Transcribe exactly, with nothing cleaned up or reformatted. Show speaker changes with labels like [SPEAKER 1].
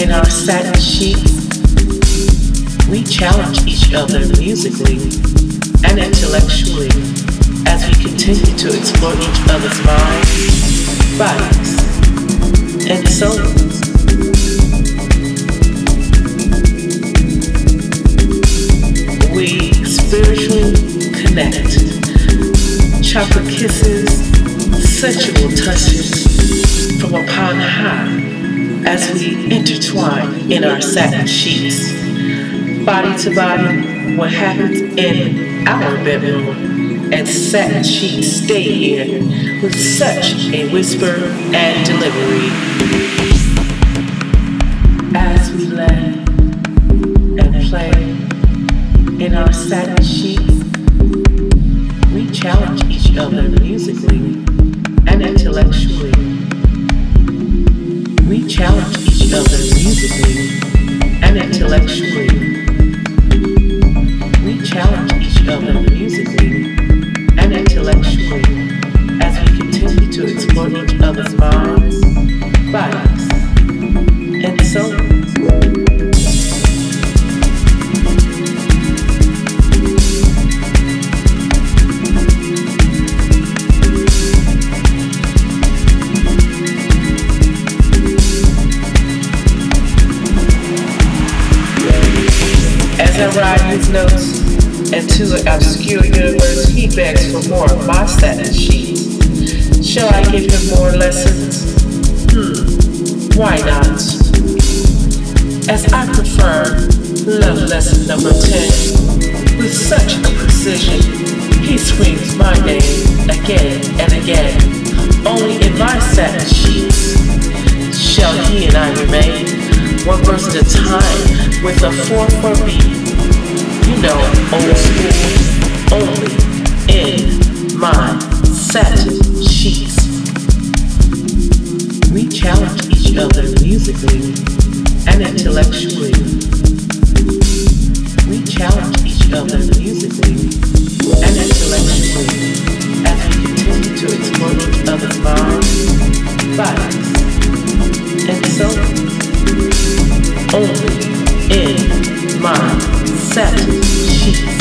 [SPEAKER 1] in our satin sheets, we challenge each other musically and intellectually as we continue to explore each other's minds, bodies, and souls. We spiritually connect, chocolate kisses, sensual touches from upon high as we intertwine in our satin sheets. Body to body, what happens in our bedroom and satin sheets stay here with such a whisper and delivery. As we lay and play in our satin sheets, we challenge each other musically and intellectually. We challenge each other musically and intellectually. We challenge each other musically and intellectually as we continue to explore each other's minds, bodies, and souls. As I ride these notes into an obscure universe, he begs for more of my satin sheets. Shall I give him more lessons? Hmm, why not? As I prefer love lesson number ten, with such a precision, he screams my name again and again. Only in my satin sheets shall he and I remain, one verse at a time with a four four beat. You know, old school, only in my satin sheets. We challenge each other musically and intellectually. We challenge each other musically and intellectually as we continue to explore each other's minds, bodies, and souls. Only in my satin sheets.